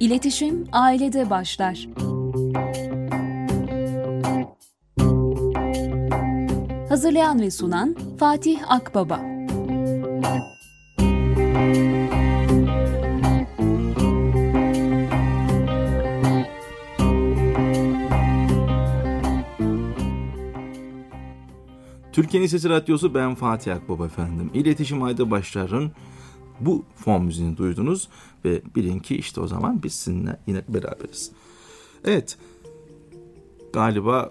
İletişim ailede başlar. Hazırlayan ve sunan Fatih Akbaba. Türkiye'nin Sesi Radyosu, ben Fatih Akbaba efendim. İletişim Ailede Başlar'ın bu fon müziğini duydunuz ve bilin ki işte o zaman biz sizinle yine beraberiz. Evet, galiba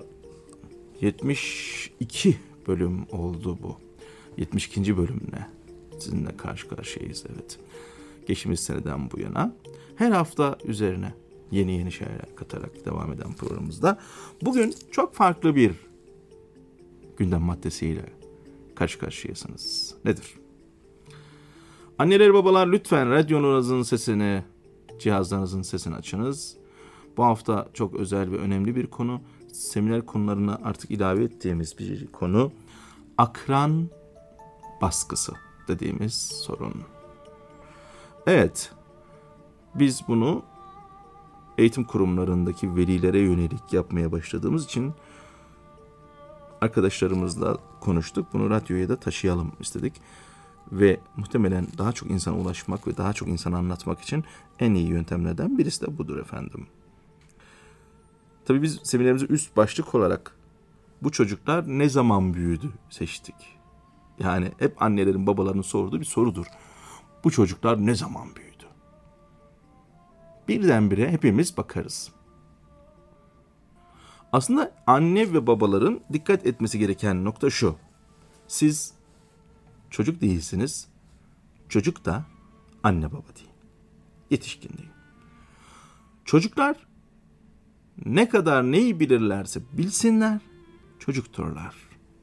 72 bölüm oldu bu. 72. bölümle sizinle karşı karşıyayız, evet. Geçtiğimiz seneden bu yana her hafta üzerine yeni şeyler katarak devam eden programımızda bugün çok farklı bir gündem maddesiyle karşı karşıyasınız. Nedir? Anneler, babalar, lütfen radyonuzun sesini, cihazlarınızın sesini açınız. Bu hafta çok özel ve önemli bir konu. Seminer konularına artık ilave ettiğimiz bir konu. Akran baskısı dediğimiz sorun. Evet, biz bunu eğitim kurumlarındaki velilere yönelik yapmaya başladığımız için arkadaşlarımızla konuştuk. Bunu radyoya da taşıyalım istedik. Ve muhtemelen daha çok insana ulaşmak ve daha çok insana anlatmak için en iyi yöntemlerden birisi de budur efendim. Tabii biz seminerimizi üst başlık olarak bu çocuklar ne zaman büyüdü seçtik. Yani hep annelerin, babaların sorduğu bir sorudur. Bu çocuklar ne zaman büyüdü? Birdenbire hepimiz bakarız. Aslında anne ve babaların dikkat etmesi gereken nokta şu. Siz çocuk değilsiniz. Çocuk da anne baba değil. Yetişkin değil. Çocuklar ne kadar neyi bilirlerse bilsinler, çocukturlar.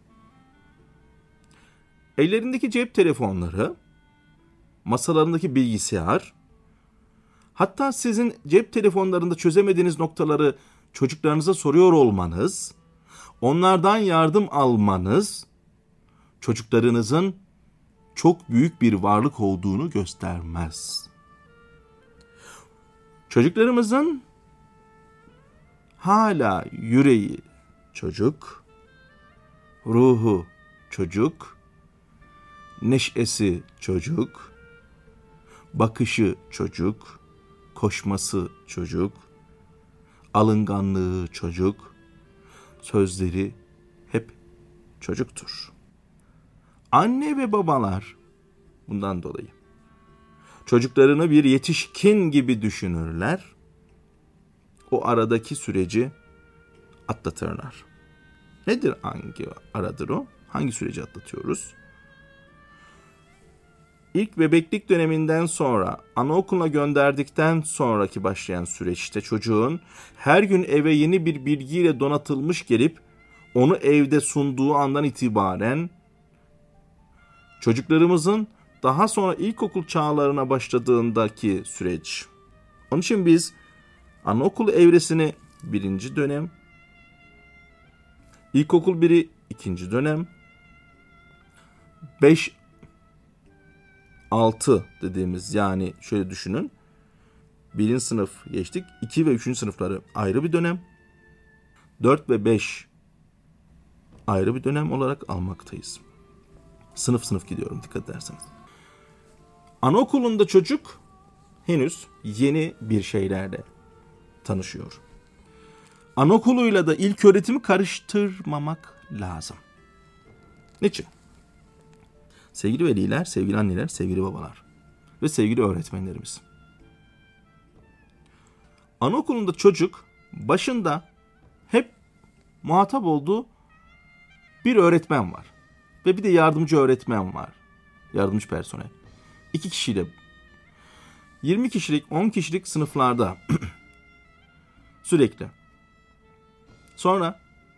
Ellerindeki cep telefonları, masalarındaki bilgisayar, hatta sizin cep telefonlarında çözemediğiniz noktaları çocuklarınıza soruyor olmanız, onlardan yardım almanız, çocuklarınızın çok büyük bir varlık olduğunu göstermez. Çocuklarımızın hala yüreği çocuk, ruhu çocuk, neşesi çocuk, bakışı çocuk, koşması çocuk, alınganlığı çocuk, sözleri hep çocuktur. Anne ve babalar bundan dolayı çocuklarını bir yetişkin gibi düşünürler. O aradaki süreci atlatırlar. Nedir hangi aradır o? Hangi süreci atlatıyoruz? İlk bebeklik döneminden sonra, anaokuluna gönderdikten sonraki başlayan süreçte çocuğun her gün eve yeni bir bilgiyle donatılmış gelip onu evde sunduğu andan itibaren çocuklarımızın daha sonra ilkokul çağlarına başladığındaki süreç. Onun için biz anaokul evresini 1. dönem, ilkokul 1'i 2. dönem, 5, 6 dediğimiz, yani şöyle düşünün. 1. sınıf geçtik. 2 ve 3. sınıfları ayrı bir dönem. 4 ve 5 ayrı bir dönem olarak almaktayız. Sınıf sınıf gidiyorum, dikkat ederseniz. Anaokulunda çocuk henüz yeni bir şeylerle tanışıyor. Anaokuluyla da ilköğretimi karıştırmamak lazım. Niçin? Sevgili veliler, sevgili anneler, sevgili babalar ve sevgili öğretmenlerimiz. Anaokulunda çocuk başında hep muhatap olduğu bir öğretmen var. Ve bir de yardımcı öğretmen var. Yardımcı personel. 2 kişiyle 20 kişilik, 10 kişilik sınıflarda sürekli. Sonra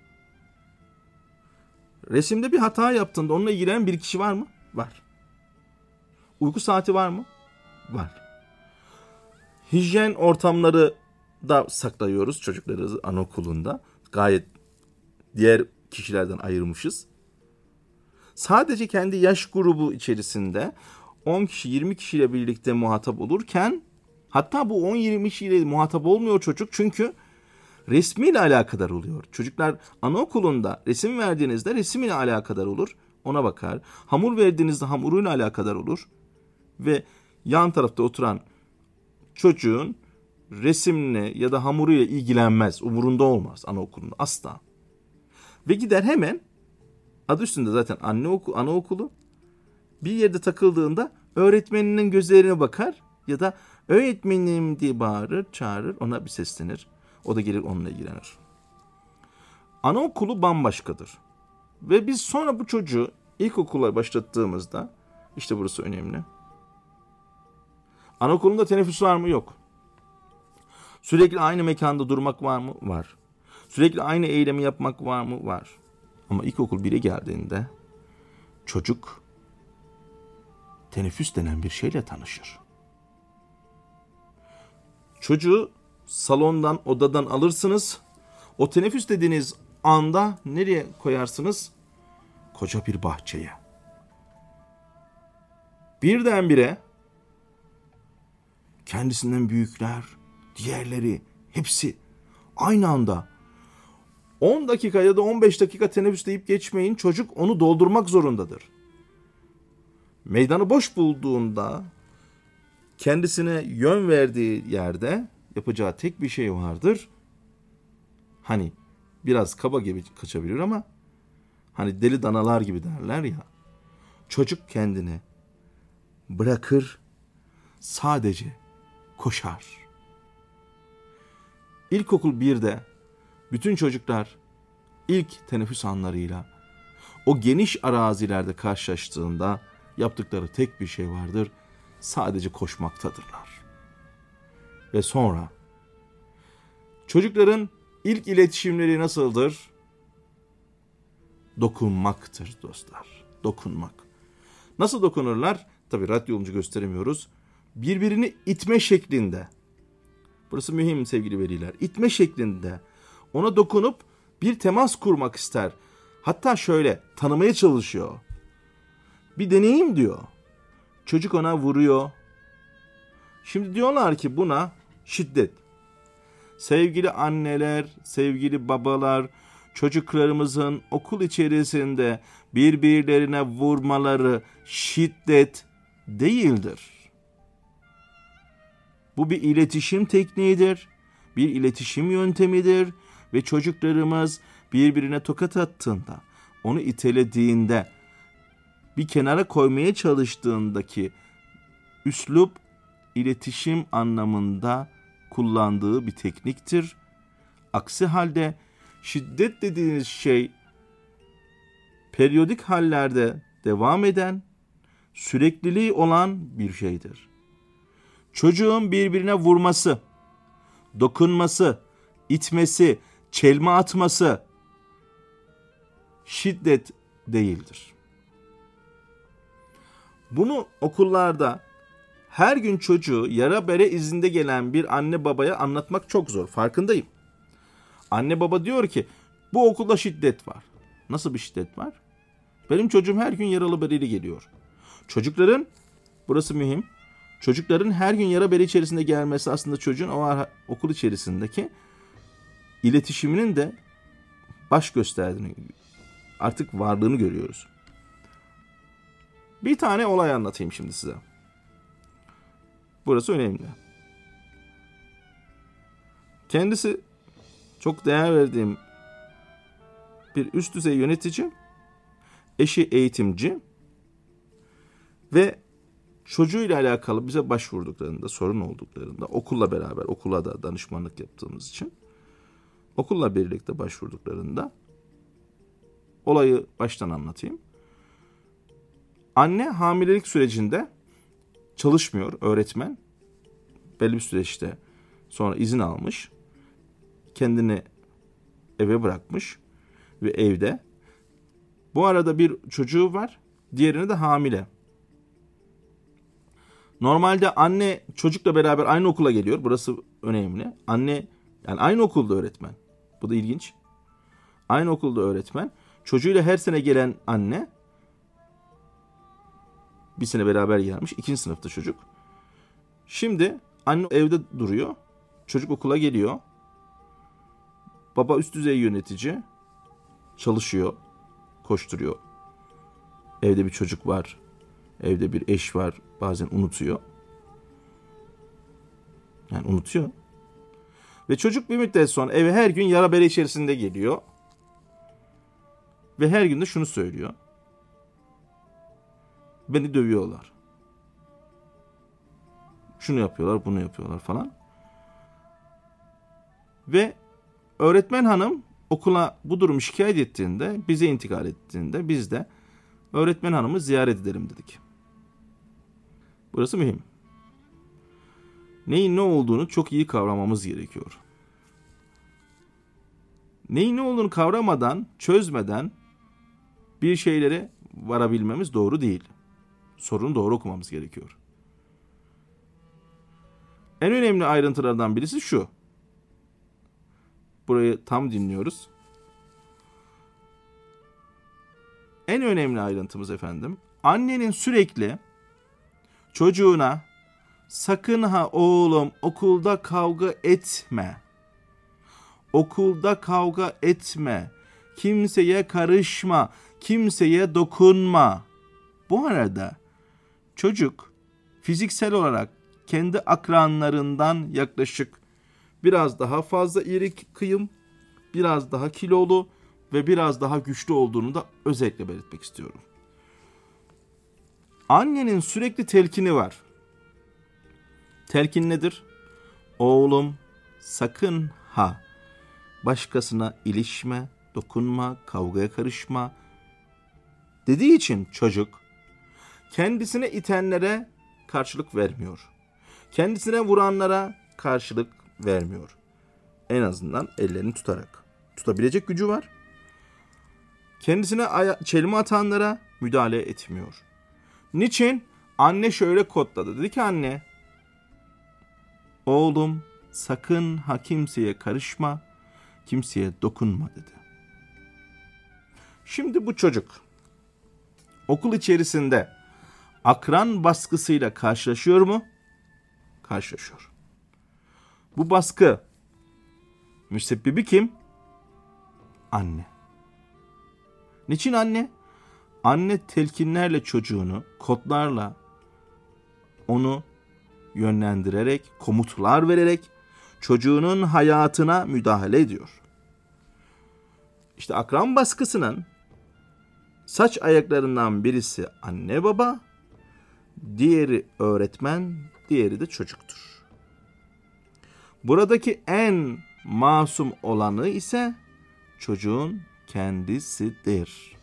resimde bir hata yaptığında onunla ilgilenen bir kişi var mı? Var. Uyku saati var mı? Var. Hijyen ortamları da saklıyoruz çocukları anaokulunda. Gayet diğer kişilerden ayırmışız. Sadece kendi yaş grubu içerisinde 10 kişi, 20 kişiyle birlikte muhatap olurken Hatta bu 10-20 kişiyle muhatap olmuyor çocuk, çünkü resmiyle alakadar oluyor. Çocuklar anaokulunda resim verdiğinizde resmiyle alakadar olur, ona bakar. Hamur verdiğinizde hamuruyla alakadar olur ve yan tarafta oturan çocuğun resimle ya da hamuruyla ilgilenmez, umurunda olmaz anaokulunda asla. Ve gider hemen, adı üstünde zaten anaokulu, bir yerde takıldığında öğretmeninin gözlerine bakar ya da öğretmenim diye bağırır, çağırır, ona bir seslenir. O da gelir onunla ilgilenir. Anaokulu bambaşkadır. Ve biz sonra bu çocuğu ilkokula başlattığımızda, işte burası önemli. Anaokulunda teneffüs var mı? Yok. Sürekli aynı mekanda durmak var mı? Var. Sürekli aynı eylemi yapmak var mı? Var. Ama ilkokul 1'e geldiğinde çocuk teneffüs denen bir şeyle tanışır. Çocuğu salondan, odadan alırsınız. O teneffüs dediğiniz anda nereye koyarsınız? Koca bir bahçeye. Birdenbire kendisinden büyükler, diğerleri, hepsi aynı anda 10 dakika ya da 15 dakika teneffüs deyip geçmeyin, çocuk onu doldurmak zorundadır. Meydanı boş bulduğunda, kendisine yön verdiği yerde yapacağı tek bir şey vardır. Hani biraz kaba gibi kaçabilir ama hani deli danalar gibi derler ya. Çocuk kendini bırakır, sadece koşar. İlkokul 1'de bütün çocuklar ilk teneffüs anlarıyla o geniş arazilerde karşılaştığında yaptıkları tek bir şey vardır. Sadece koşmaktadırlar. Ve sonra çocukların ilk iletişimleri nasıldır? Dokunmaktır dostlar. Dokunmak. Nasıl dokunurlar? Tabii radyo olunca gösteremiyoruz. Birbirini itme şeklinde. Burası mühim sevgili veliler. İtme şeklinde. Ona dokunup bir temas kurmak ister. Hatta şöyle tanımaya çalışıyor. Bir deneyim diyor. Çocuk ona vuruyor. Şimdi diyorlar ki buna şiddet. Sevgili anneler, sevgili babalar, çocuklarımızın okul içerisinde birbirlerine vurmaları şiddet değildir. Bu bir iletişim tekniğidir, bir iletişim yöntemidir ve çocuklarımız birbirine tokat attığında, onu itelediğinde, bir kenara koymaya çalıştığındaki üslup iletişim anlamında kullandığı bir tekniktir. Aksi halde şiddet dediğiniz şey periyodik hallerde devam eden, sürekliliği olan bir şeydir. Çocuğun birbirine vurması, dokunması, itmesi, çelme atması şiddet değildir. Bunu okullarda her gün çocuğu yara bere izinde gelen bir anne babaya anlatmak çok zor. Farkındayım. Anne baba diyor ki bu okulda şiddet var. Nasıl bir şiddet var? Benim çocuğum her gün yaralı bereli geliyor. Çocukların, burası mühim, çocukların her gün yara bere içerisinde gelmesi aslında çocuğun o okul içerisindeki iletişiminin de baş gösterdiğini, artık varlığını görüyoruz. Bir tane olay anlatayım şimdi size. Burası önemli. Kendisi çok değer verdiğim bir üst düzey yönetici, eşi eğitimci ve çocuğuyla alakalı bize başvurduklarında, sorun olduklarında, okulla beraber, okula da danışmanlık yaptığımız için, okulla birlikte başvurduklarında, olayı baştan anlatayım. Anne hamilelik sürecinde çalışmıyor, öğretmen. Belli bir süreçte sonra izin almış. Kendini eve bırakmış ve evde. Bu arada bir çocuğu var, diğerini de hamile. Normalde anne çocukla beraber aynı okula geliyor. Burası önemli. Anne yani aynı okulda öğretmen. Bu da ilginç. Aynı okulda öğretmen. Çocuğuyla her sene gelen anne, bir sene beraber gelmiş. 2. sınıfta çocuk. Şimdi Anne evde duruyor. Çocuk okula geliyor. Baba üst düzey yönetici. Çalışıyor. Koşturuyor. Evde bir çocuk var. Evde bir eş var. Bazen unutuyor. Yani unutuyor. Ve çocuk bir müddet sonra eve her gün yara bere içerisinde geliyor. Ve her gün de şunu söylüyor. Beni dövüyorlar. Şunu yapıyorlar, bunu yapıyorlar falan. Ve öğretmen hanım okula bu durumu şikayet ettiğinde, bize intikal ettiğinde biz de öğretmen hanımı ziyaret edelim dedik. Burası mühim. Neyin ne olduğunu çok iyi kavramamız gerekiyor. Neyin ne olduğunu kavramadan, çözmeden bir şeylere varabilmemiz doğru değil. Sorunu doğru okumamız gerekiyor. En önemli ayrıntılardan birisi şu. Burayı tam dinliyoruz. En önemli ayrıntımız efendim, annenin sürekli çocuğuna sakın ha oğlum okulda kavga etme. Okulda kavga etme. Kimseye karışma. Kimseye dokunma. Bu arada çocuk fiziksel olarak kendi akranlarından yaklaşık biraz daha fazla iri kıyım, biraz daha kilolu ve biraz daha güçlü olduğunu da özellikle belirtmek istiyorum. Annenin sürekli telkini var. Telkin nedir? Oğlum sakın ha başkasına ilişme, dokunma, kavgaya karışma dediği için çocuk kendisine itenlere karşılık vermiyor. Kendisine vuranlara karşılık vermiyor. En azından ellerini tutarak. Tutabilecek gücü var. Kendisine çelme atanlara müdahale etmiyor. Niçin? Anne şöyle kodladı. Dedi ki anne, oğlum sakın ha kimseye karışma, kimseye dokunma dedi. Şimdi bu çocuk okul içerisinde akran baskısıyla karşılaşıyor mu? Karşılaşıyor. Bu baskı müsebbibi kim? Anne. Niçin anne? Anne telkinlerle çocuğunu, kodlarla onu yönlendirerek, komutlar vererek çocuğunun hayatına müdahale ediyor. İşte akran baskısının saç ayaklarından birisi anne baba, diğeri öğretmen, diğeri de çocuktur. Buradaki en masum olanı ise çocuğun kendisidir.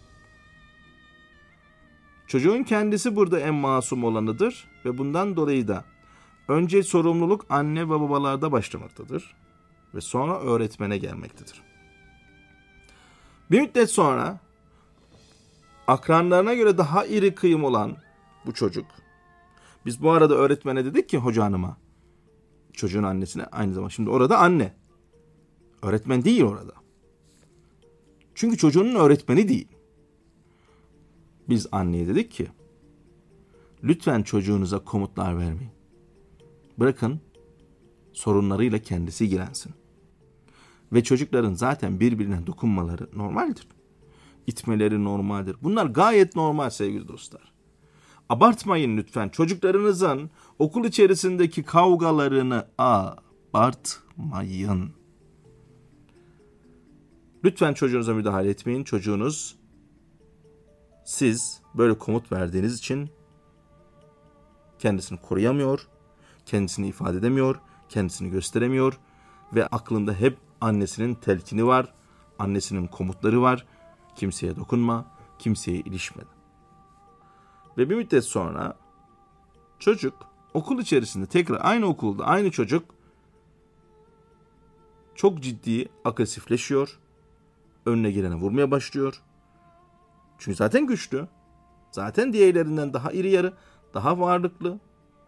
Çocuğun kendisi burada en masum olanıdır ve bundan dolayı da önce sorumluluk anne ve babalarda başlamaktadır ve sonra öğretmene gelmektedir. Bir müddet sonra akranlarına göre daha iri kıyım olan bu çocuk, biz bu arada öğretmene dedik ki hoca hanıma, çocuğun annesine aynı zamanda, şimdi orada anne, öğretmen değil orada. Çünkü çocuğunun öğretmeni değil. Biz anneye dedik ki, lütfen çocuğunuza komutlar vermeyin. Bırakın sorunlarıyla kendisi ilgilensin. Ve çocukların zaten birbirine dokunmaları normaldir. İtmeleri normaldir. Bunlar gayet normal sevgili dostlar. Abartmayın lütfen. Çocuklarınızın okul içerisindeki kavgalarını abartmayın. Lütfen çocuğunuza müdahale etmeyin. Çocuğunuz siz böyle komut verdiğiniz için kendisini koruyamıyor, kendisini ifade edemiyor, kendisini gösteremiyor ve aklında hep annesinin telkini var, annesinin komutları var. Kimseye dokunma, kimseye ilişme. Ve bir müddet sonra çocuk okul içerisinde tekrar aynı okulda aynı çocuk çok ciddi agresifleşiyor. Önüne gelene vurmaya başlıyor. Çünkü zaten güçlü. Zaten diğerlerinden daha iri yarı, daha varlıklı,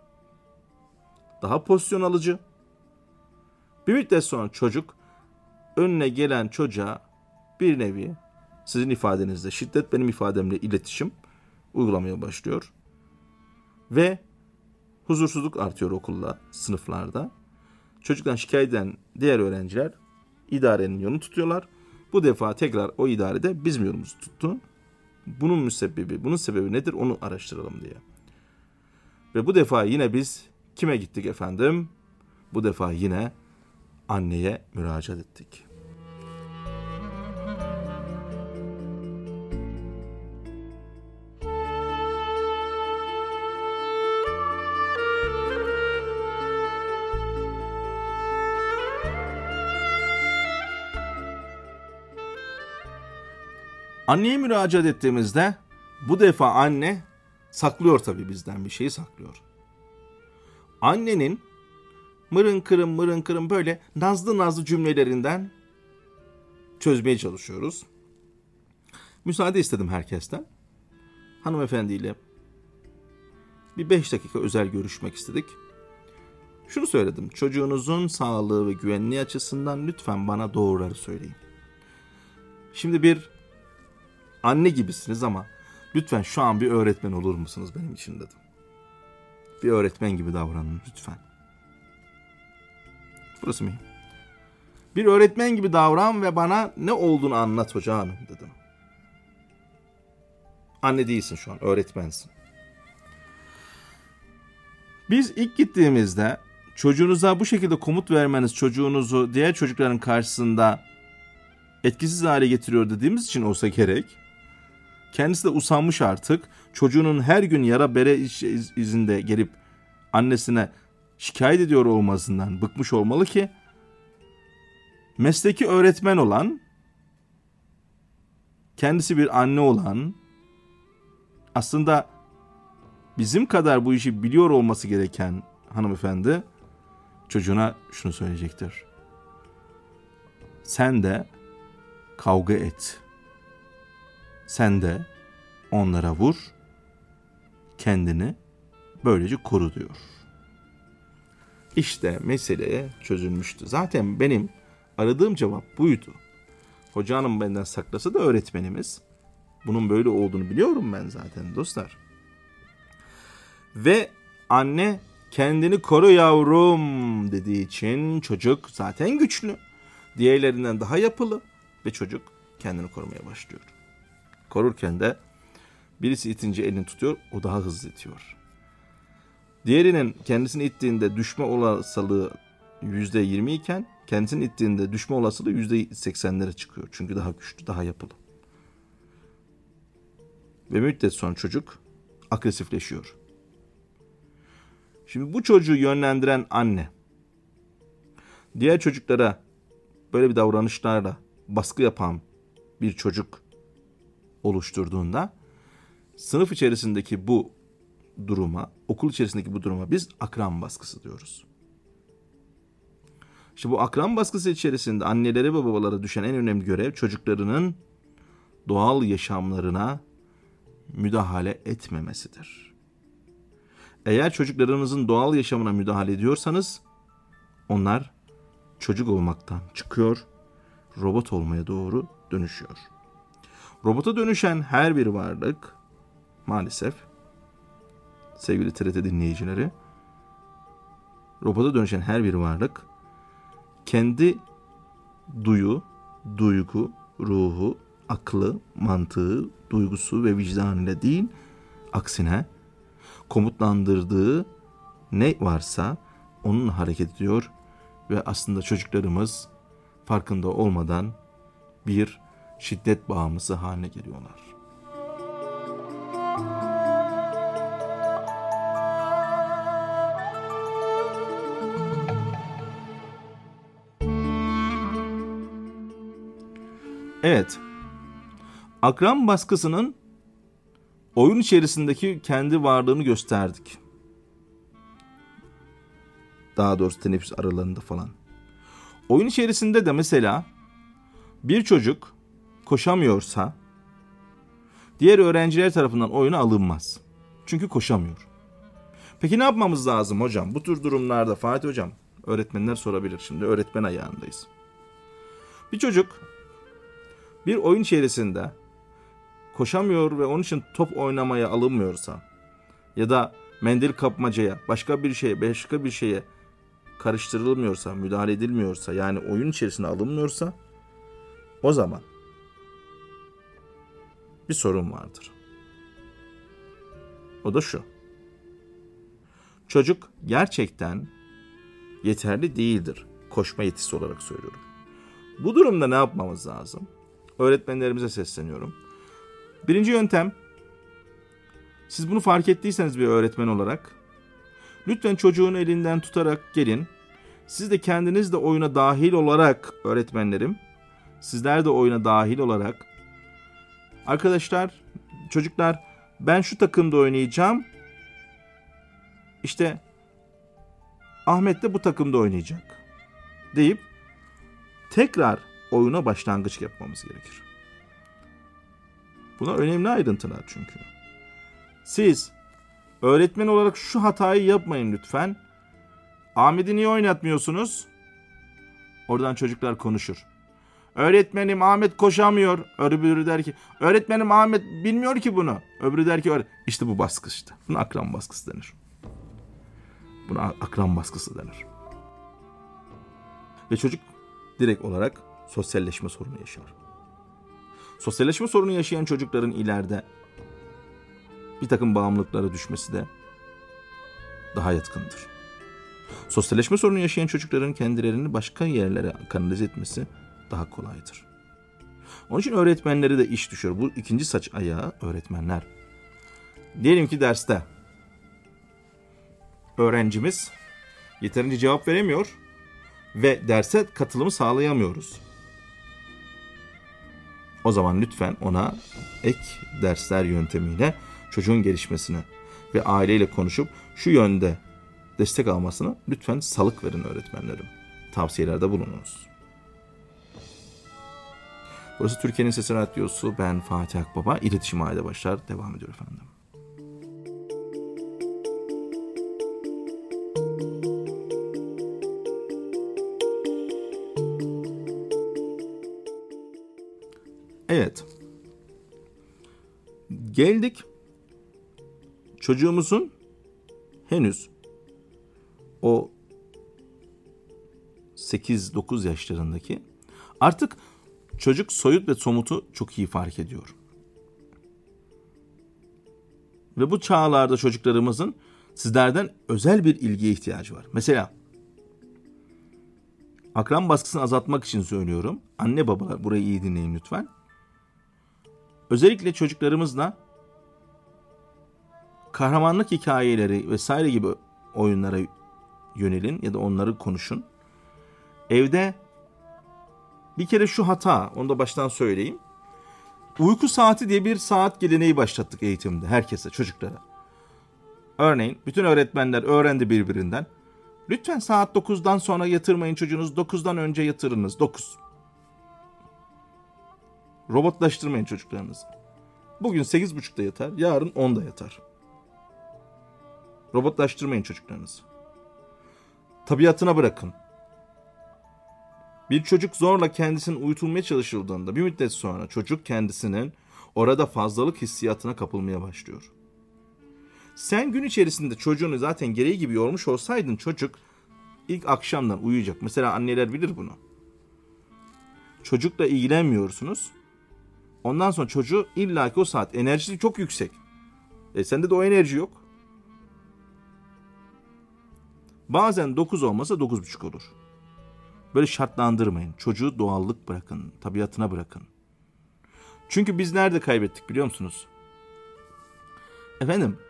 daha pozisyon alıcı. Bir müddet sonra çocuk önüne gelen çocuğa bir nevi sizin ifadenizde şiddet, benim ifademle iletişim uygulamaya başlıyor. Ve Huzursuzluk artıyor okulda, sınıflarda. Çocuktan şikayet eden diğer öğrenciler idarenin yolunu tutuyorlar. Bu defa tekrar o idarede bizim yolumuzu tuttu. Bunun sebebi nedir onu araştıralım diye. Ve bu defa yine biz kime gittik efendim? Bu defa yine anneye müracaat ettik. Anneye müracaat ettiğimizde bu defa anne saklıyor tabii, bizden bir şeyi saklıyor. Annenin mırın kırın böyle nazlı cümlelerinden çözmeye çalışıyoruz. Müsaade istedim herkesten. Hanımefendiyle bir 5 dakika özel görüşmek istedik. Şunu söyledim: çocuğunuzun sağlığı ve güvenliği açısından lütfen bana doğruları söyleyin. Şimdi bir anne gibisiniz ama lütfen şu an bir öğretmen olur musunuz benim için dedim. Bir öğretmen gibi davranın lütfen. Burası mühim. Bir öğretmen gibi davran ve bana ne olduğunu anlat hoca hanım dedim. Anne değilsin şu an, öğretmensin. Biz ilk gittiğimizde çocuğunuza bu şekilde komut vermeniz çocuğunuzu diğer çocukların karşısında etkisiz hale getiriyor dediğimiz için olsa gerek, kendisi de usanmış artık, çocuğunun her gün yara bere izinde gelip annesine şikayet ediyor olmasından bıkmış olmalı ki, mesleki öğretmen olan, kendisi bir anne olan, aslında bizim kadar bu işi biliyor olması gereken hanımefendi çocuğuna şunu söyleyecektir: sen de kavga et. Sen de onlara vur. Kendini böylece koru diyor. İşte mesele çözülmüştü. Zaten benim aradığım cevap buydu. Hoca hanım benden saklasa da öğretmenimiz. Bunun böyle olduğunu biliyorum ben zaten dostlar. Ve anne kendini koru yavrum dediği için çocuk zaten güçlü. Diğerlerinden daha yapılı ve çocuk kendini korumaya başlıyor. Korurken de birisi itince elini tutuyor, o daha hızlı itiyor. Diğerinin kendisini ittiğinde düşme olasılığı %20 iken kendisini ittiğinde düşme olasılığı %80'lere çıkıyor. Çünkü daha güçlü, daha yapılı. Ve müddet sonra çocuk agresifleşiyor. Şimdi bu çocuğu yönlendiren anne diğer çocuklara böyle bir davranışlarla baskı yapan bir çocuk oluşturduğunda sınıf içerisindeki bu duruma, okul içerisindeki bu duruma biz akran baskısı diyoruz. İşte bu akran baskısı içerisinde annelere ve babalara düşen en önemli görev çocuklarının doğal yaşamlarına müdahale etmemesidir. Eğer çocuklarınızın doğal yaşamına müdahale ediyorsanız onlar çocuk olmaktan çıkıyor, robot olmaya doğru dönüşüyor. Robota dönüşen her bir varlık maalesef, sevgili TRT dinleyicileri, robota dönüşen her bir varlık kendi duygu, ruhu, aklı, mantığı, duygusu ve vicdanıyla değil, aksine komutlandırdığı ne varsa onunla hareket ediyor ve aslında çocuklarımız farkında olmadan bir şiddet bağımlısı haline geliyorlar. Evet, akran baskısının oyun içerisindeki kendi varlığını gösterdik. Daha doğrusu teneffüs aralarında falan. Oyun içerisinde de mesela bir çocuk koşamıyorsa diğer öğrenciler tarafından oyuna alınmaz. Çünkü koşamıyor. Peki ne yapmamız lazım hocam? Bu tür durumlarda Fatih hocam, öğretmenler sorabilir. Şimdi öğretmen ayağındayız. Bir çocuk bir oyun içerisinde koşamıyor ve onun için top oynamaya alınmıyorsa ya da mendil kapmacaya, başka bir şeye karıştırılmıyorsa, müdahale edilmiyorsa, yani oyun içerisine alınmıyorsa, o zaman bir sorun vardır. O da şu: çocuk gerçekten yeterli değildir. Koşma yetisi olarak söylüyorum. Bu durumda ne yapmamız lazım? Öğretmenlerimize sesleniyorum. Birinci yöntem, siz bunu fark ettiyseniz bir öğretmen olarak, lütfen çocuğun elinden tutarak gelin. Siz de kendiniz de oyuna dahil olarak, öğretmenlerim, sizler de oyuna dahil olarak, arkadaşlar, çocuklar, ben şu takımda oynayacağım, İşte Ahmet de bu takımda oynayacak deyip tekrar oyuna başlangıç yapmamız gerekir. Bunlar önemli ayrıntılar çünkü. Siz öğretmen olarak şu hatayı yapmayın lütfen. Ahmet'i niye oynatmıyorsunuz? Oradan çocuklar konuşur. Öğretmenim Ahmet koşamıyor. Öbürü der ki öğretmenim Ahmet bilmiyor ki bunu. Öbürü der ki işte bu baskı işte. Buna akran baskısı denir. Buna akran baskısı denir. Ve çocuk direkt olarak sosyalleşme sorunu yaşar. Sosyalleşme sorunu yaşayan çocukların ileride bir takım bağımlılıklara düşmesi de daha yatkındır. Sosyalleşme sorunu yaşayan çocukların kendilerini başka yerlere kanalize etmesi daha kolaydır. Onun için öğretmenlere de iş düşüyor. Bu ikinci saç ayağı öğretmenler. Diyelim ki derste öğrencimiz yeterince cevap veremiyor ve derse katılımı sağlayamıyoruz. O zaman lütfen ona ek dersler yöntemiyle çocuğun gelişmesini ve aileyle konuşup şu yönde destek almasını lütfen salık verin öğretmenlerim. Tavsiyelerde bulununuz. Burası Türkiye'nin Sesi Radyosu. Ben Fatih Akbaba. İletişim Aile Başlar devam ediyor efendim. Evet. Geldik çocuğumuzun henüz o 8-9 yaşlarındaki, artık çocuk soyut ve somutu çok iyi fark ediyor. Ve bu çağlarda çocuklarımızın sizlerden özel bir ilgiye ihtiyacı var. Mesela akran baskısını azaltmak için söylüyorum. Anne babalar burayı iyi dinleyin lütfen. Özellikle çocuklarımızla kahramanlık hikayeleri vesaire gibi oyunlara yönelin ya da onları konuşun. Evde bir kere şu hata, onu da baştan söyleyeyim. Uyku saati diye bir saat geleneği başlattık eğitimde herkese, çocuklara. Örneğin bütün öğretmenler öğrendi birbirinden. Lütfen saat 9'dan sonra yatırmayın çocuğunuz, 9'dan önce yatırınız. 9. Robotlaştırmayın çocuklarınızı. Bugün 8.30'da yatar, yarın 10'da yatar. Robotlaştırmayın çocuklarınızı. Tabiatına bırakın. Bir çocuk zorla kendisinin uyutulmaya çalışıldığında bir müddet sonra çocuk kendisinin orada fazlalık hissiyatına kapılmaya başlıyor. Sen gün içerisinde çocuğunu zaten gereği gibi yormuş olsaydın çocuk ilk akşamdan uyuyacak. Mesela anneler bilir bunu. Çocukla ilgilenmiyorsunuz. Ondan sonra çocuğu illaki o saat enerjisi çok yüksek. Sende de o enerji yok. Bazen 9 olmasa 9.30 olur. Böyle şartlandırmayın. Çocuğu doğallık bırakın. Tabiatına bırakın. Çünkü biz nerede kaybettik biliyor musunuz? Efendim,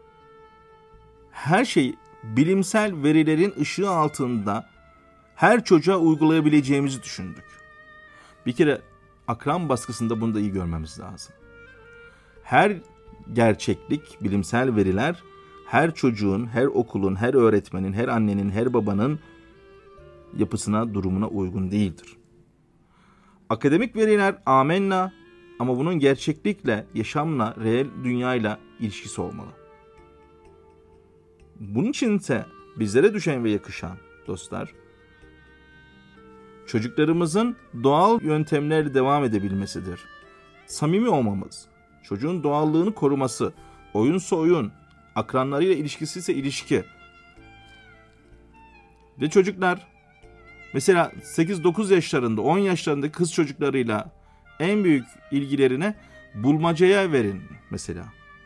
her şey bilimsel verilerin ışığı altında her çocuğa uygulayabileceğimizi düşündük. Bir kere akran baskısında bunu da iyi görmemiz lazım. Her gerçeklik, bilimsel veriler her çocuğun, her okulun, her öğretmenin, her annenin, her babanın yapısına, durumuna uygun değildir. Akademik veriler amenna, ama bunun gerçeklikle, yaşamla, reel dünyayla ilişkisi olmalı. Bunun içinse bizlere düşen ve yakışan dostlar, çocuklarımızın doğal yöntemlerle devam edebilmesidir. Samimi olmamız, çocuğun doğallığını koruması, oyunsa oyun, akranlarıyla ilişkisi ise ilişki. Ve çocuklar mesela 8-9 yaşlarında, 10 yaşlarındaki kız çocuklarıyla en büyük ilgilerini bulmacaya verin mesela.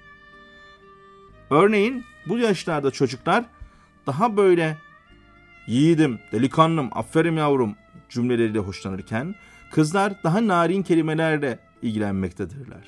Örneğin bu yaşlarda çocuklar daha böyle yiğidim, delikanlım, aferin yavrum cümleleriyle hoşlanırken kızlar daha narin kelimelerle ilgilenmektedirler.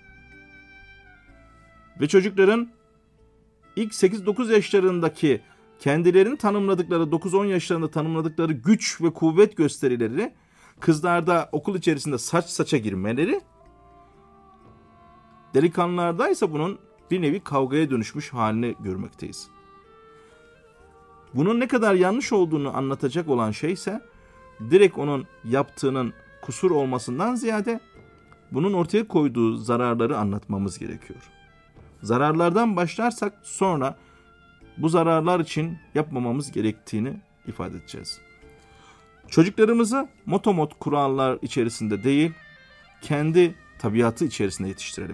Ve çocukların ilk 8-9 yaşlarındaki kendilerini tanımladıkları, 9-10 yaşlarında tanımladıkları güç ve kuvvet gösterileri, kızlarda okul içerisinde saç saça girmeleri, delikanlılarda ise bunun bir nevi kavgaya dönüşmüş halini görmekteyiz. Bunun ne kadar yanlış olduğunu anlatacak olan şey ise direkt onun yaptığının kusur olmasından ziyade bunun ortaya koyduğu zararları anlatmamız gerekiyor. Zararlardan başlarsak sonra bu zararlar için yapmamamız gerektiğini ifade edeceğiz. Çocuklarımızı motomot kurallar içerisinde değil, kendi tabiatı içerisinde yetiştirelim.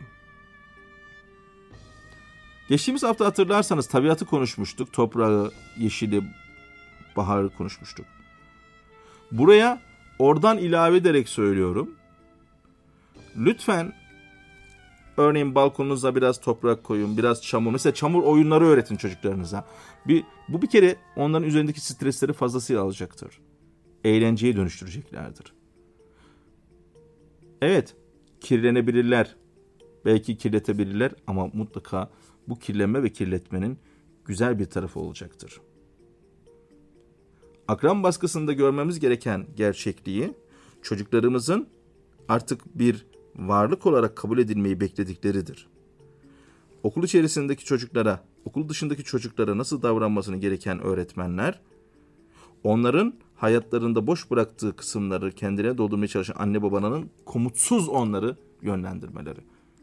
Geçtiğimiz hafta hatırlarsanız tabiatı konuşmuştuk. Toprağı, yeşili, baharı konuşmuştuk. Buraya oradan ilave ederek söylüyorum. Lütfen örneğin balkonunuza biraz toprak koyun, biraz çamur. Mesela çamur oyunları öğretin çocuklarınıza. Bu bir kere onların üzerindeki stresleri fazlasıyla alacaktır. Eğlenceye dönüştüreceklerdir. Evet, kirlenebilirler. Belki kirletebilirler ama mutlaka bu kirlenme ve kirletmenin güzel bir tarafı olacaktır. Akran baskısında görmemiz gereken gerçekliği, çocuklarımızın artık bir varlık olarak kabul edilmeyi bekledikleridir. Okul içerisindeki çocuklara, okul dışındaki çocuklara nasıl davranmasını gereken öğretmenler, onların hayatlarında boş bıraktığı kısımları kendine doldurmaya çalışan anne babanın komutsuz onları yönlendirmeleri.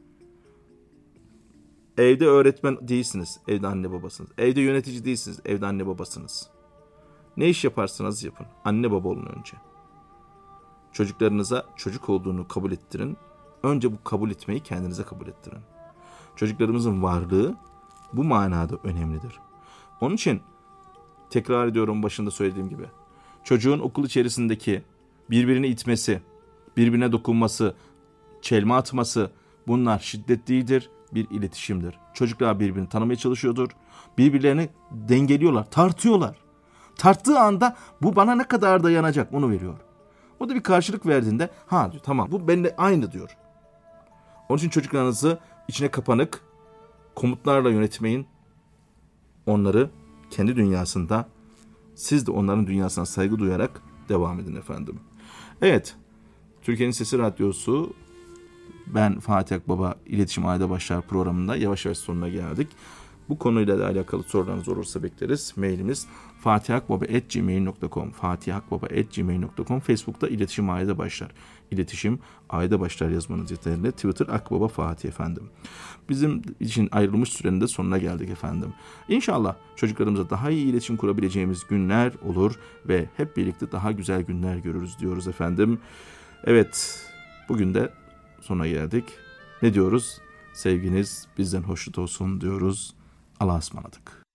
Evde öğretmen değilsiniz, evde anne babasınız. Evde yönetici değilsiniz, evde anne babasınız. Ne iş yaparsanız yapın, anne baba olun önce. Çocuklarınıza çocuk olduğunu kabul ettirin. Önce bu kabul etmeyi kendinize kabul ettirin. Çocuklarımızın varlığı bu manada önemlidir. Onun için tekrar ediyorum başında söylediğim gibi. Çocuğun okul içerisindeki birbirini itmesi, birbirine dokunması, çelme atması bunlar şiddet değildir, bir iletişimdir. Çocuklar birbirini tanımaya çalışıyordur. Birbirlerini dengeliyorlar, tartıyorlar. Tarttığı anda bu bana ne kadar dayanacak onu veriyor. O da bir karşılık verdiğinde ha diyor tamam bu benimle aynı diyor. Onun için çocuklarınızı içine kapanık komutlarla yönetmeyin. Onları kendi dünyasında, siz de onların dünyasına saygı duyarak devam edin efendim. Evet, Türkiye'nin Sesi Radyosu, ben Fatih Akbaba İletişim Ayda Başlar programında yavaş yavaş sonuna geldik. Bu konuyla da alakalı sorularınız olursa bekleriz. Mailimiz fatihakbaba@gmail.com fatihakbaba@gmail.com. Facebook'ta İletişim Ayda Başlar. İletişim Ayda Başlar yazmanız yeterli. Twitter Akbaba Fatih efendim. Bizim için ayrılmış sürenin de sonuna geldik efendim. İnşallah çocuklarımıza daha iyi iletişim kurabileceğimiz günler olur ve hep birlikte daha güzel günler görürüz diyoruz efendim. Evet, bugün de sona geldik. Ne diyoruz? Sevginiz bizden hoşnut olsun diyoruz. Allah'a ısmarladık.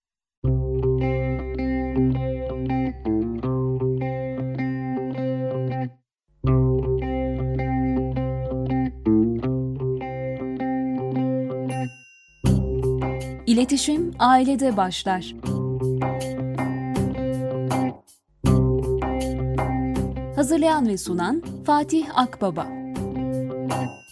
İletişim ailede başlar. Hazırlayan ve sunan Fatih Akbaba.